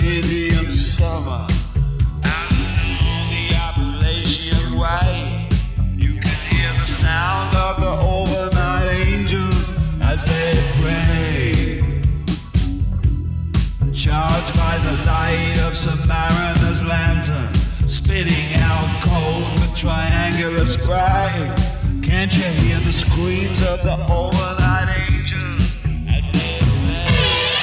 Indian summer out along the Appalachian Way. You can hear the sound of the overnight angels as they pray, charged by the light of some mariner's lantern, spitting out cold with triangular spray. Can't you hear the screams of the overnight angels?